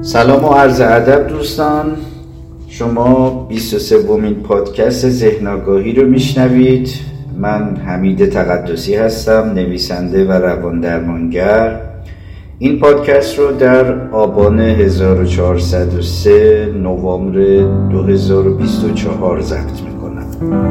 سلام و عرض ادب دوستان، شما 23مین پادکست ذهن آگاهی رو میشنوید. من حمید تقدسی هستم، نویسنده و روان درمانگر. این پادکست رو در آبان 1403 نوامبر 2024 ضبط میکنم.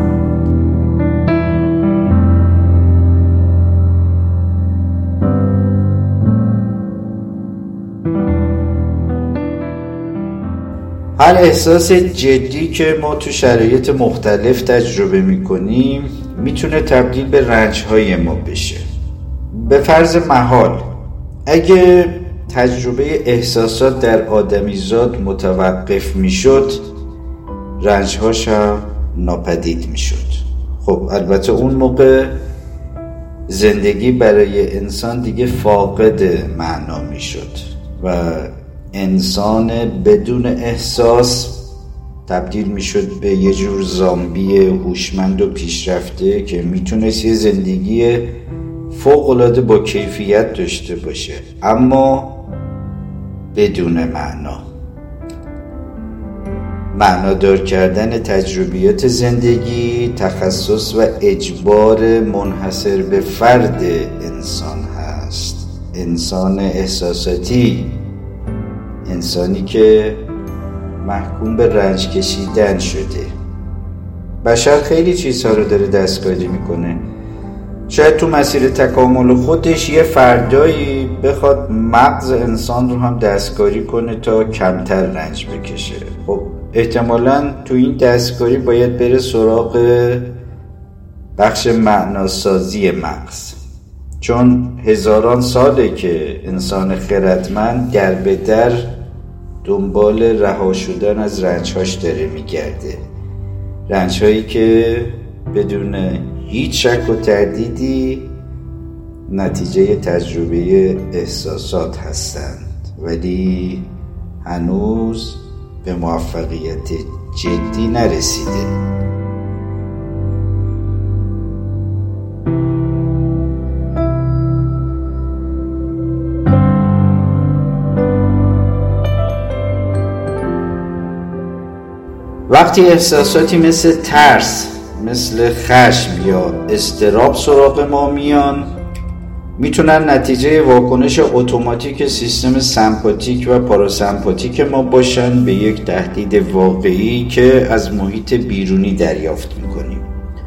هر احساس جدی که ما تو شرایط مختلف تجربه میکنیم میتونه تبدیل به رنجهای ما بشه. به فرض محال اگه تجربه احساسات در آدمیزاد متوقف میشد، رنجهاش هم ناپدید میشد. خب البته اون موقع زندگی برای انسان دیگه فاقد معنا میشد و انسان بدون احساس تبدیل میشد به یه جور زامبی هوشمند و پیشرفته که میتونست یه زندگی فوق‌العاده با کیفیت داشته باشه، اما بدون معنا. معنادار کردن تجربیات زندگی تخصص و اجبار منحصر به فرد انسان هست. انسان احساساتی، انسانی که محکوم به رنج کشیدن شده. بشر خیلی چیزها رو داره دستکاری میکنه. شاید تو مسیر تکامل خودش یه فردایی بخواد مغز انسان رو هم دستکاری کنه تا کمتر رنج بکشه. خب احتمالاً تو این دستکاری باید بره سراغ بخش معناسازی مغز، چون هزاران ساله که انسان خردمند در به در دنبال رها شدن از رنجهاش داره میگرده. رنجهایی که بدون هیچ شک و تردیدی نتیجه تجربه احساسات هستند، ولی هنوز به موفقیت جدی نرسیده. وقتی احساساتی مثل ترس، مثل خشم یا اضطراب سراغ ما میان، میتونن نتیجه واکنش اتوماتیک سیستم سمپاتیک و پاراسمپاتیک ما باشن به یک تهدید واقعی که از محیط بیرونی دریافت میکنیم.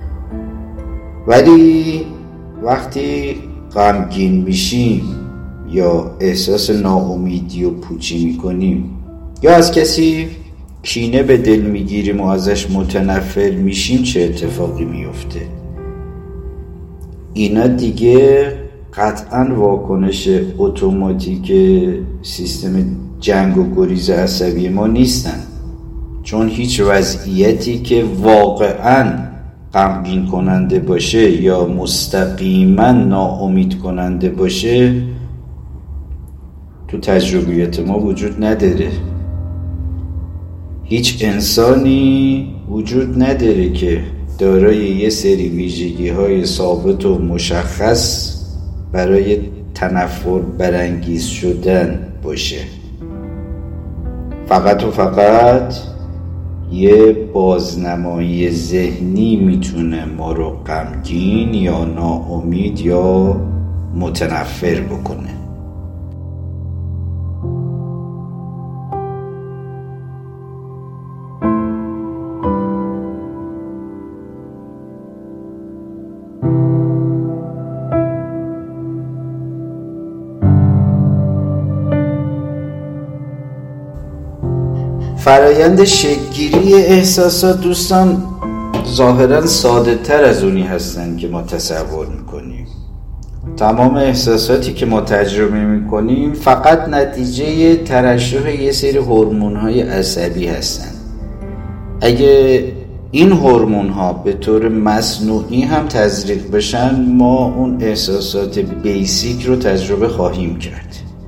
ولی وقتی غمگین میشیم یا احساس ناامیدی و پوچی میکنیم یا از کسی کینه به دل میگیریم و ازش متنفر میشیم، چه اتفاقی میفته؟ اینا دیگه قطعا واکنش اتوماتیک سیستم جنگ و گریز عصبی ما نیستن، چون هیچ وضعیتی که واقعا غمگین کننده باشه یا مستقیما ناامید کننده باشه تو تجربیات ما وجود نداره. هیچ انسانی وجود نداره که دارای یه سری ویژگی‌های ثابت و مشخص برای تنفر برانگیز شدن باشه. فقط و فقط یه بازنمایی ذهنی میتونه ما رو غمگین یا ناامید یا متنفر بکنه. فرایند شکل‌گیری احساسات دوستان ظاهراً ساده تر از اونی هستن که ما تصور میکنیم. تمام احساساتی که ما تجربه میکنیم فقط نتیجه ترشح یه سری هورمون‌های عصبی هستن. اگه این هورمون‌ها به طور مصنوعی هم تزریق بشن، ما اون احساسات بیسیک رو تجربه خواهیم کرد.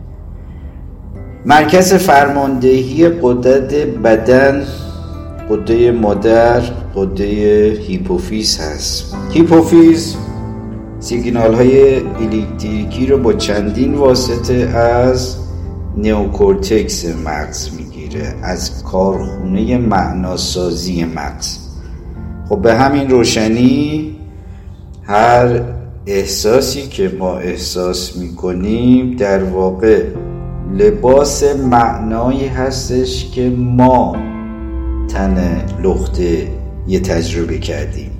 مرکز فرماندهی قدرت بدن، غده مادر، غده هیپوفیز هست. هیپوفیز سیگنال های الکتریکی رو با چندین واسطه از نئوکورتکس مغز میگیره، از کارخونه معناسازی مغز. خب به همین روشنی هر احساسی که ما احساس میکنیم در واقع لباس معنایی هستش که ما تن لخته یه تجربه کردیم.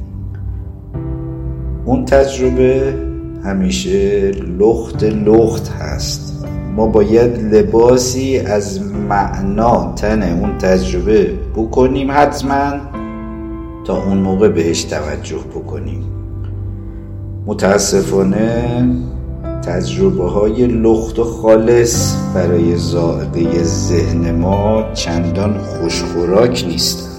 اون تجربه همیشه لخت هست. ما باید لباسی از معنا تن اون تجربه بکنیم حتما تا اون موقع بهش توجه بکنیم. متاسفانه تجربه های لخت و خالص برای ذائقه ذهن ما چندان خوشخوراک نیستند.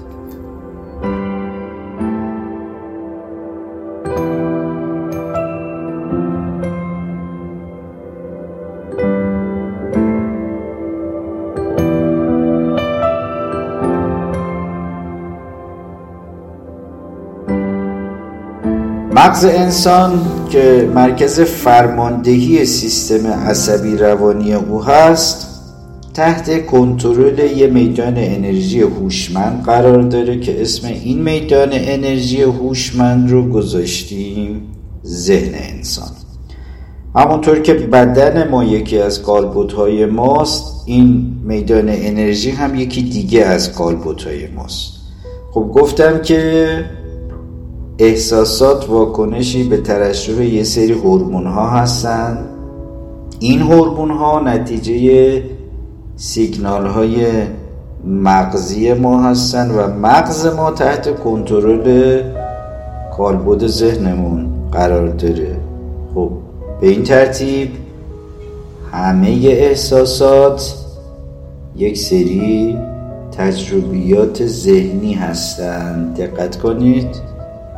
مغز انسان که مرکز فرماندهی سیستم عصبی روانی او هست تحت کنترل یه میدان انرژی هوشمند قرار داره که اسم این میدان انرژی هوشمند رو گذاشتیم ذهن انسان. همونطور که بدن ما یکی از کالبدهای ماست، این میدان انرژی هم یکی دیگه از کالبدهای ماست. خب گفتم که احساسات واکنشی به ترشح یه سری هورمون ها هستن. این هورمون ها نتیجه سیگنال های مغزی ما هستن و مغز ما تحت کنترل کالبد ذهنمون قرار داره. خب به این ترتیب همه احساسات یک سری تجربیات ذهنی هستن. دقت کنید،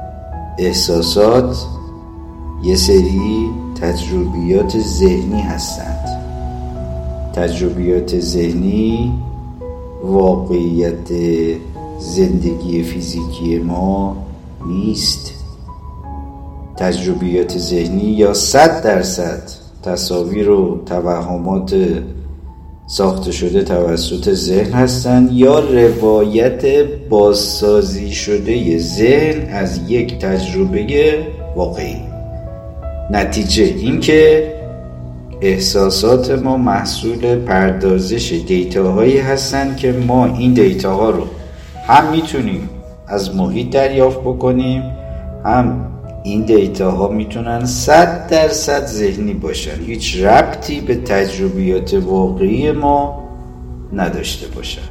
احساسات یه سری تجربیات ذهنی هستند. تجربیات ذهنی واقعیت زندگی فیزیکی ما نیست. تجربیات ذهنی یا 100% تصاویر و توهمات ساخته شده توسط ذهن هستند یا روایت بازسازی شده ذهن از یک تجربه واقعی. نتیجه این که احساسات ما محصول پردازش دیتاهایی هستند که ما این دیتاها رو هم میتونیم از محیط دریافت بکنیم، هم این دیتاها میتونن 100% ذهنی باشن، هیچ ربطی به تجربیات واقعی ما نداشته باشن.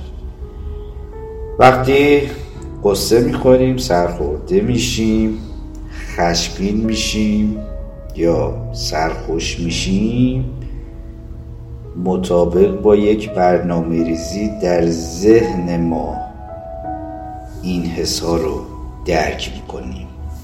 وقتی قصه میخوریم، سرخورده میشیم، خشمگین میشیم یا سرخوش میشیم، مطابق با یک برنامه ریزی در ذهن ما این حس ها رو درک میکنیم.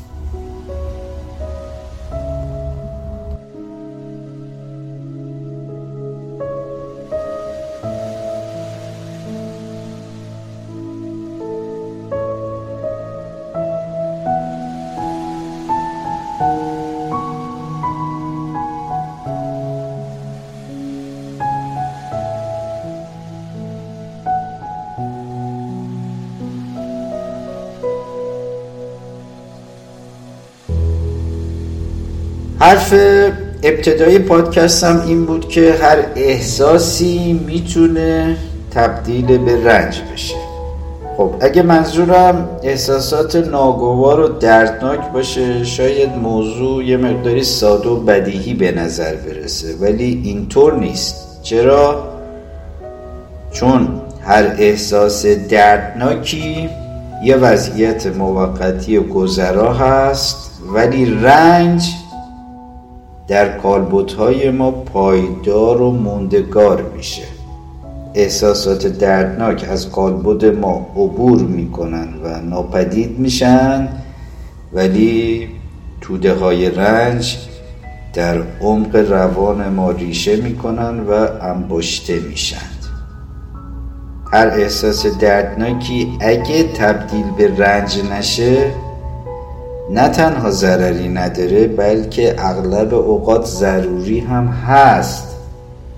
حرف ابتدای پادکستم این بود که هر احساسی میتونه تبدیل به رنج بشه. خب اگه منظورم احساسات ناگوار و دردناک باشه شاید موضوع یه مقداری ساده و بدیهی به نظر برسه، ولی اینطور نیست. چرا؟ چون هر احساس دردناکی یه وضعیت موقتی و گذرا هست، ولی رنج در کالبدهای ما پایدار و موندگار میشه. احساسات دردناک از کالبد ما عبور میکنن و ناپدید میشن، ولی توده های رنج در عمق روان ما ریشه میکنن و انباشته میشن. هر احساس دردناکی اگه تبدیل به رنج نشه نه تنها ضرری نداره بلکه اغلب اوقات ضروری هم هست.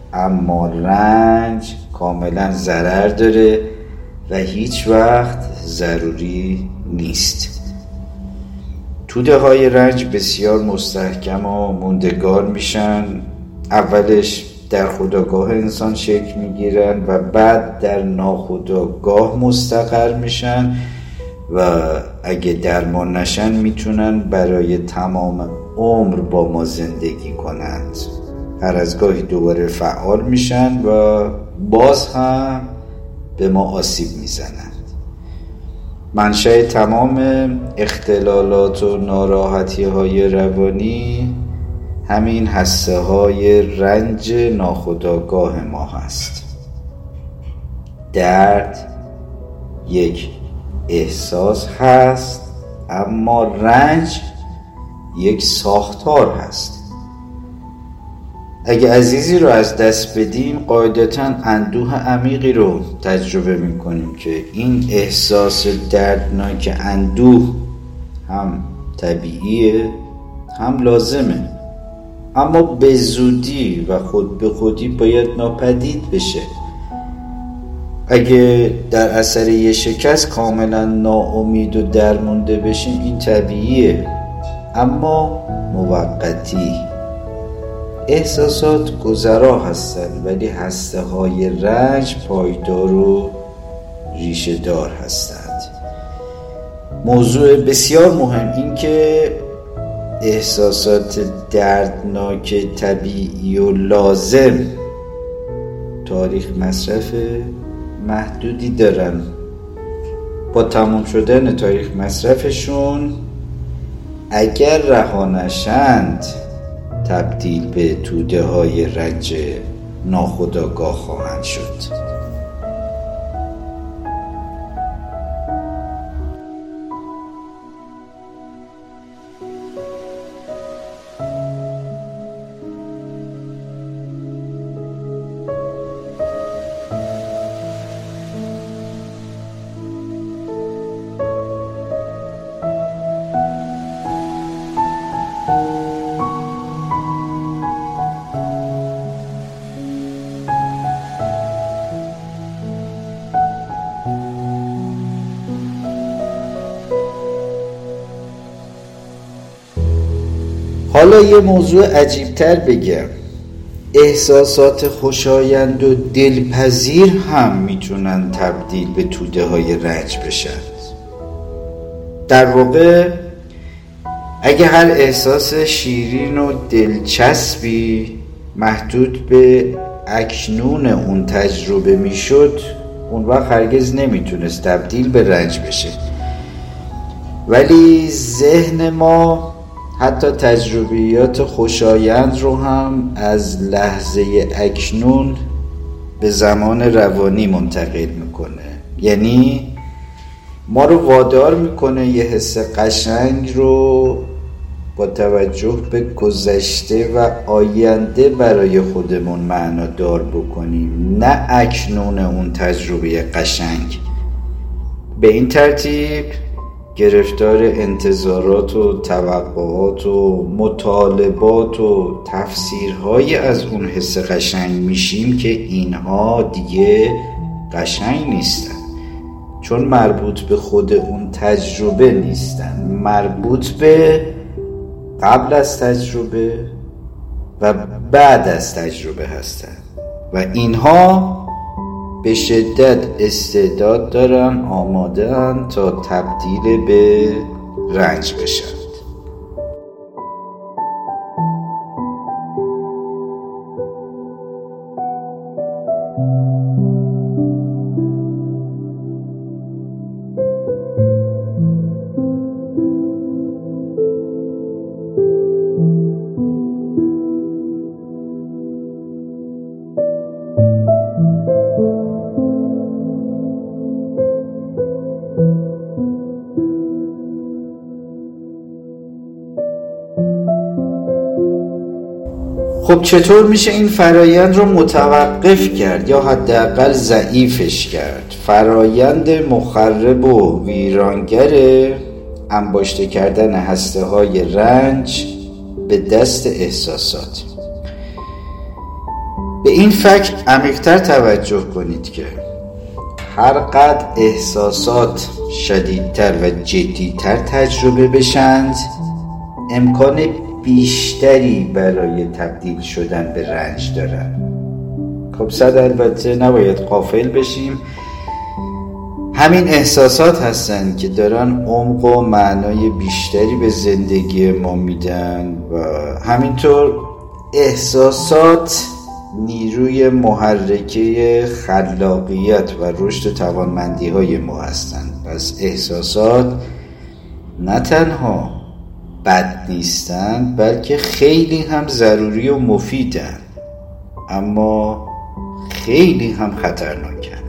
اما رنج کاملا ضرر داره و هیچ وقت ضروری نیست. توده های رنج بسیار مستحکم و موندگار میشن. اولش در خودآگاه انسان شکل میگیرن و بعد در ناخودآگاه مستقر میشن و اگه درمان نشن میتونن برای تمام عمر با ما زندگی کنند. هر از گاهی دوباره فعال میشن و باز هم به ما آسیب میزنند. منشأ تمام اختلالات و ناراحتی های روانی همین هسته های رنج ناخودآگاه ما هست. درد یک احساس هست، اما رنج یک ساختار هست. اگه عزیزی رو از دست بدیم قاعدتاً اندوه عمیقی رو تجربه میکنیم که این احساس دردناک اندوه هم طبیعیه هم لازمه، اما به زودی و خود به خودی باید ناپدید بشه. اگه در اثر یه شکست کاملا ناامید و درمونده بشیم این طبیعیه، اما موقتی. احساسات گذرا هستند ولی هسته های رنج پایدار و ریشه دار هستند. موضوع بسیار مهم این که احساسات دردناک طبیعی و لازم تاریخ مصرف محدودی دارن. با تمام شدن تاریخ مصرفشون اگر رها نشند تبدیل به توده های رنج ناخودآگاه خواهند شد. حالا یه موضوع عجیبتر بگم. احساسات خوشایند و دلپذیر هم میتونن تبدیل به توده های رنج بشن. در واقع اگه هر احساس شیرین و دلچسبی محدود به اکنون اون تجربه میشد، اون وقت هرگز نمیتونست تبدیل به رنج بشه. ولی ذهن ما حتی تجربیات خوشایند رو هم از لحظه اکنون به زمان روانی منتقل میکنه. یعنی ما رو وادار میکنه یه حس قشنگ رو با توجه به گذشته و آینده برای خودمون معنادار بکنیم، نه اکنون اون تجربه قشنگ. به این ترتیب گرفتار انتظارات و توقعات و مطالبات و تفسیرهایی از اون حس قشنگ میشیم که اینها دیگه قشنگ نیستن، چون مربوط به خود اون تجربه نیستن، مربوط به قبل از تجربه و بعد از تجربه هستن و اینها به شدت استعداد دارن، آماده‌اند تا تبدیل به رنج بشن. خب چطور میشه این فرایند رو متوقف کرد یا حداقل ضعیفش کرد؟ فرایند مخرب و ویرانگر انباشته کردن هسته های رنج به دست احساسات. به این فکر عمیق‌تر توجه کنید که هرقدر احساسات شدیدتر و جدیتر تجربه بشند، امکان بیشتری برای تبدیل شدن به رنج دارن. خب البته نباید غافل بشیم، همین احساسات هستن که دارن عمق و معنای بیشتری به زندگی ما میدن و همینطور احساسات نیروی محرکه خلاقیت و رشد توانمندی های ما هستند. پس احساسات نه تنها بد نیستن بلکه خیلی هم ضروری و مفیدن، اما خیلی هم خطرناکند.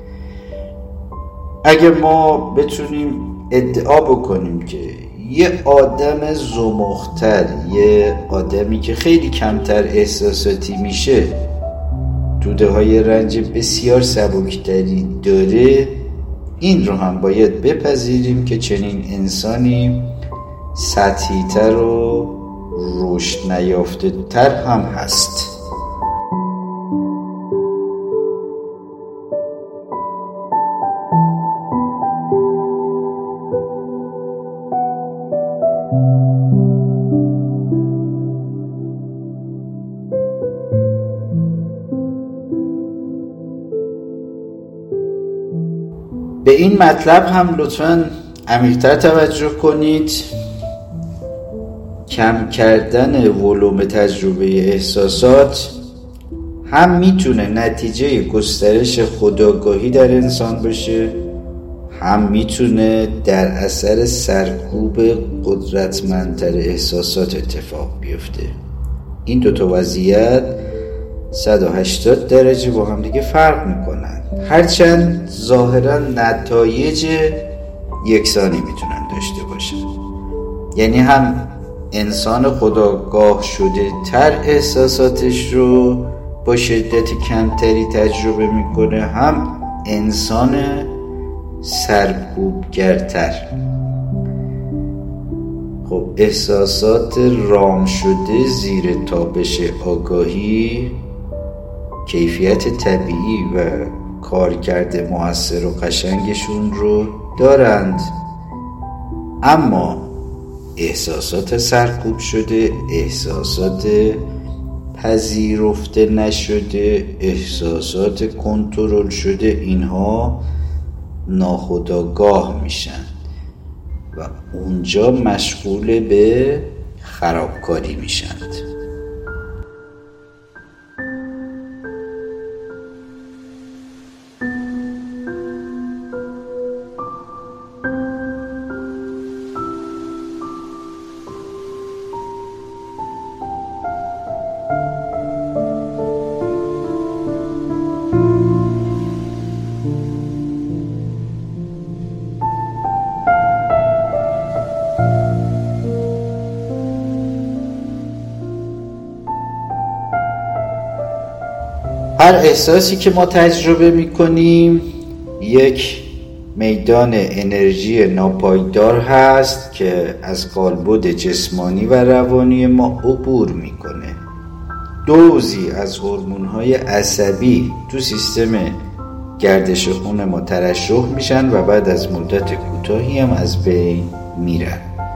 اگه ما بتونیم ادعا بکنیم که یه آدم زمختر، یه آدمی که خیلی کمتر احساساتی میشه، توده های رنج بسیار سبکتری داره، این رو هم باید بپذیریم که چنین انسانی سطحی تر و رشد نیافته تر هم هست. به این مطلب هم لطفاً عمیق‌تر توجه کنید. کم کردن ولوم تجربه احساسات هم میتونه نتیجه گسترش خودآگاهی در انسان باشه، هم میتونه در اثر سرکوب قدرتمندتر احساسات اتفاق بیفته. این دوتا وضعیت 180 درجه با هم دیگه فرق میکنن، هرچند ظاهرا نتایج یکسانی میتونن داشته باشن. یعنی هم انسان خودآگاه شده تر احساساتش رو با شدت کمتری تجربه میکنه، هم انسان سرکوبگرتر. خب احساسات رام شده زیر تابش آگاهی کیفیت طبیعی و کارکرد موثر و قشنگشون رو دارند، اما احساسات سرکوب شده، احساسات پذیرفته نشده، احساسات کنترل شده، اینها ناخودآگاه میشن و اونجا مشغول به خرابکاری میشند. هر احساسی که ما تجربه میکنیم یک میدان انرژی ناپایدار هست که از قالبد جسمانی و روانی ما عبور میکنه. دوزی از هورمون‌های عصبی تو سیستم گردش خون ما ترشح میشن و بعد از مدت کوتاهی هم از بین میرن.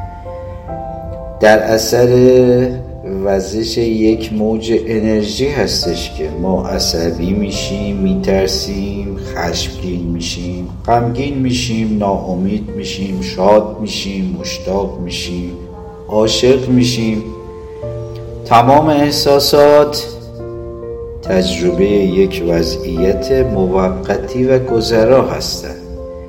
در اثر وزش یک موج انرژی هستش که ما عصبی میشیم، میترسیم، خشمگین میشیم، غمگین میشیم، ناامید میشیم، شاد میشیم، مشتاق میشیم، عاشق میشیم. تمام احساسات تجربه یک وضعیت موقتی و گذرا هستند.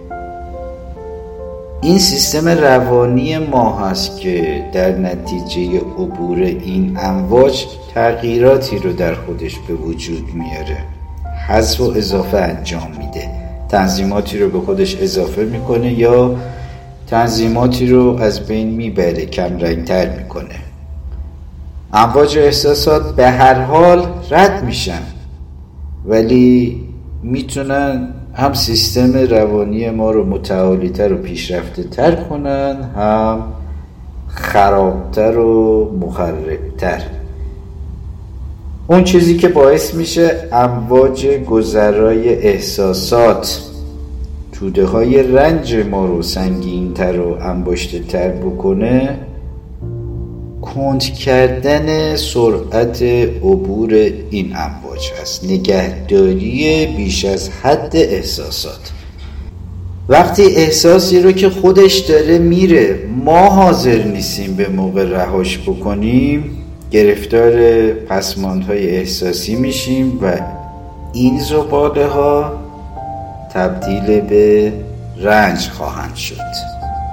این سیستم روانی ما هست که در نتیجه عبور این امواج تغییراتی رو در خودش به وجود میاره، حذف و اضافه انجام میده، تنظیماتی رو به خودش اضافه میکنه یا تنظیماتی رو از بین میبره، کم رنگتر میکنه. امواج احساسات به هر حال رد میشن، ولی میتونن هم سیستم روانی ما رو متعالی‌تر و پیشرفته تر کنن، هم خرابتر و مخربتر. اون چیزی که باعث میشه امواج گذرای احساسات توده های رنج ما رو سنگین تر و انباشته تر بکنه، کند کردن سرعت عبور این امواج هست، نگهداری بیش از حد احساسات. وقتی احساسی رو که خودش داره میره ما حاضر نیستیم به موقع رهاش بکنیم، گرفتار پسماندهای احساسی میشیم و این زباله ها تبدیل به رنج خواهند شد.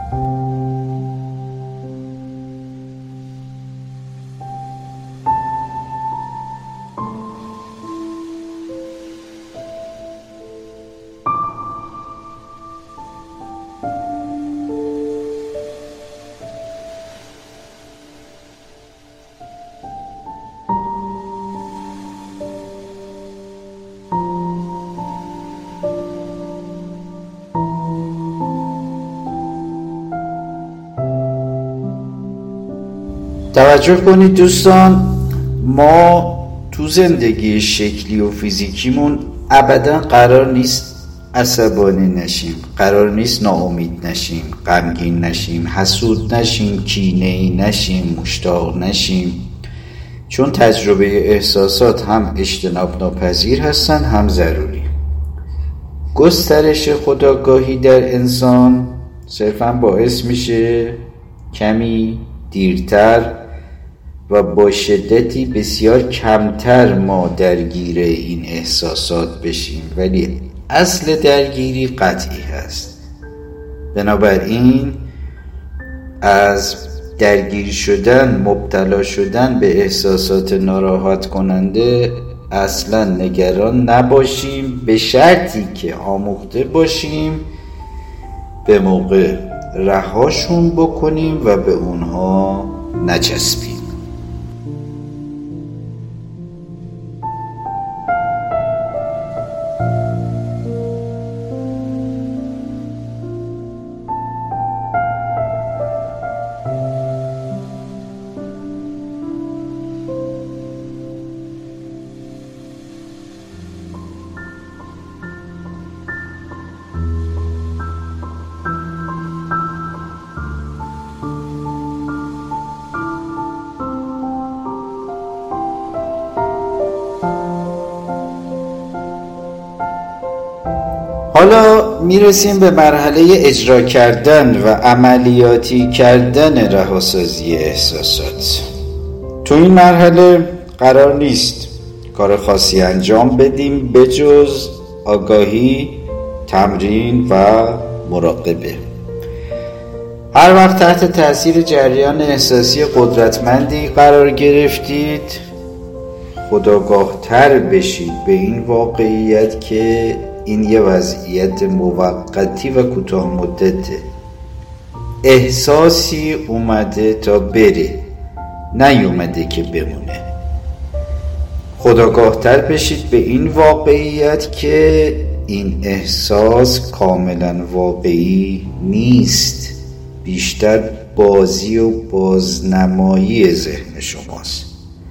توجه کنید دوستان، ما تو زندگی شکلی و فیزیکیمون ابدا قرار نیست عصبانی نشیم، قرار نیست ناامید نشیم، غمگین نشیم، حسود نشیم، کینه‌ای نشیم، مشتاق نشیم، چون تجربه احساسات هم اجتناب ناپذیر هستن هم ضروری. گسترش خودآگاهی در انسان صرفا باعث میشه کمی دیرتر و با شدتی بسیار کمتر ما درگیر این احساسات بشیم، ولی اصل درگیری قطعی هست. بنابراین از درگیر شدن، مبتلا شدن به احساسات ناراحت کننده اصلا نگران نباشیم، به شرطی که آموخته باشیم به موقع رهاشون بکنیم و به اونها نچسبیم. حالا میرسیم به مرحله اجرا کردن و عملیاتی کردن رهاسازی احساسات. تو این مرحله قرار نیست کار خاصی انجام بدیم بجز آگاهی، تمرین و مراقبه. هر وقت تحت تاثیر جریان احساسی قدرتمندی قرار گرفتید، خودآگاه تر بشید به این واقعیت که این یه وضعیت موقتی و کوتاه مدته. احساسی اومده تا بره، نیومده که بمونه. خودآگاه تر بشید به این واقعیت که این احساس کاملا واقعی نیست، بیشتر بازی و بازنمایی ذهن شماست.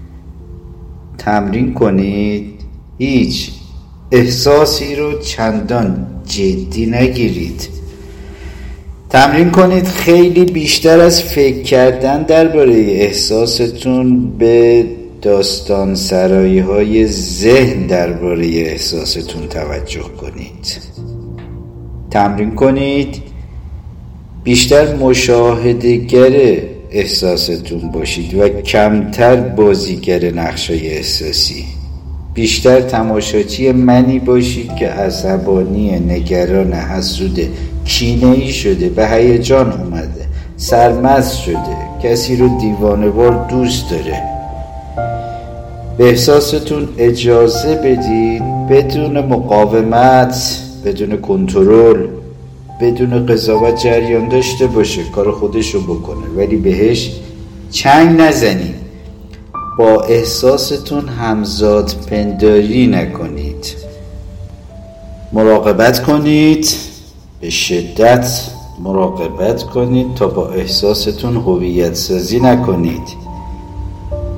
تمرین کنید هیچ احساسی رو چندان جدی نگیرید. تمرین کنید خیلی بیشتر از فکر کردن درباره احساستون به داستان سرایی های ذهن درباره احساستون توجه کنید. تمرین کنید بیشتر مشاهده‌گر احساستون باشید و کمتر بازیگر نقشای احساسی. بیشتر تماشاچی منی باشید که عصبانی، نگران، حسوده، کینه‌ای شده، به هیجان اومده، سرمست شده، کسی رو دیوانه‌وار دوست داره. به احساستون اجازه بدید بدون مقاومت، بدون کنترل، بدون قضاوت جریان داشته باشه، کار خودشو بکنه، ولی بهش چنگ نزنید. با احساستون همزاد پنداری نکنید. مراقبت کنید، به شدت مراقبت کنید تا با احساستون هویت سازی نکنید.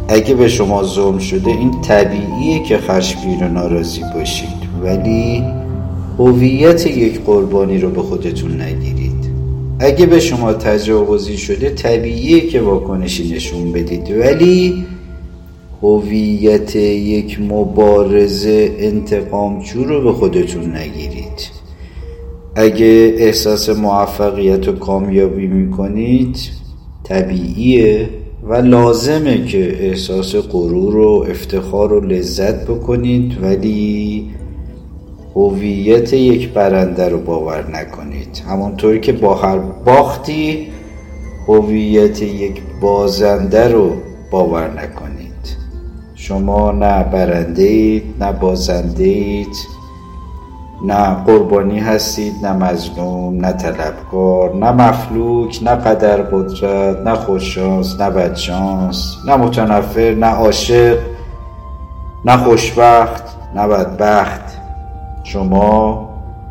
اگه به شما ظلم شده این طبیعیه که خشمگین و ناراضی باشید، ولی هویت یک قربانی رو به خودتون نگیرید. اگه به شما تجاوزی شده طبیعیه که واکنشی نشون بدید، ولی هویت یک مبارز انتقامجو رو به خودتون نگیرید. اگه احساس موفقیت و کامیابی میکنید طبیعیه و لازمه که احساس غرور و افتخار و لذت بکنید، ولی هویت یک برنده رو باور نکنید. همونطوری که با هر باختی هویت یک بازنده رو باور نکنید. شما نه برنده اید، نه بازنده اید، نه قربانی هستید، نه مظلوم، نه طلبکار، نه مفلوک، نه قدر قدرت، نه خوششانس، نه بدشانس، نه متنفر، نه عاشق، نه خوشبخت، نه بدبخت. شما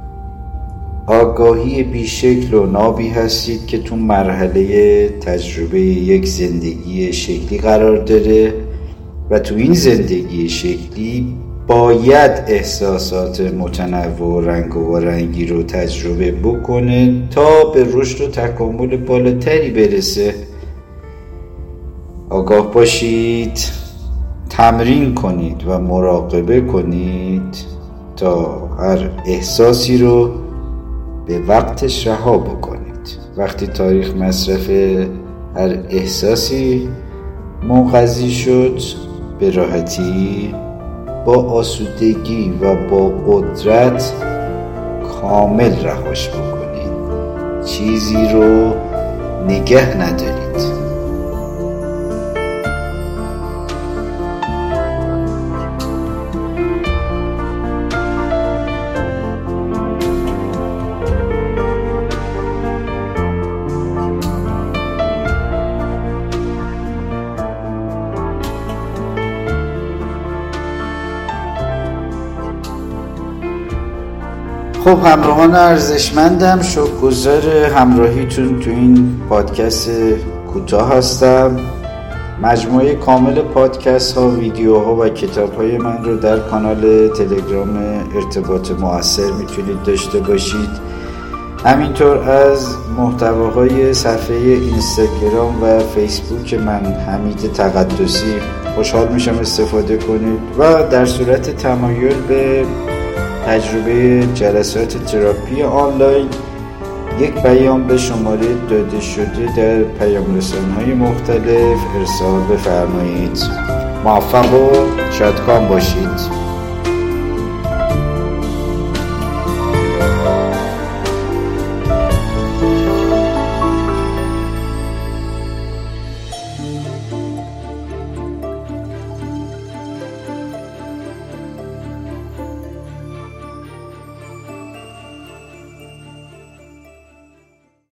آگاهی بیشکل و نابی هستید که تو مرحله تجربه یک زندگی شکلی قرار داره و تو این زندگی شکلی باید احساسات متنوع و رنگ و رنگی رو تجربه بکنه تا به رشد و تکامل بالاتری برسه. آگاه باشید، تمرین کنید و مراقبه کنید تا هر احساسی رو به وقتش رها بکنید. وقتی تاریخ مصرف هر احساسی منقضی شد، به راحتی، با آسودگی و با قدرت کامل رهاش بکنید. چیزی رو نگه ندارید. خب همراهان ارزشمندم، شکرگزار همراهیتون تو این پادکست کوتاه هستم. مجموعه کامل پادکست ها، ویدیوها و کتاب های من رو در کانال تلگرام ارتباط مؤثر میتونید داشته باشید. همینطور از محتواهای صفحه اینستاگرام و فیسبوک من حمید تقدسی خوشحال میشم استفاده کنید و در صورت تمایل به تجربه جلسات تراپی آنلاین یک پیام به شماره داده شده در پیام رسان‌های مختلف ارسال بفرمایید. موفق و شادکام باشید.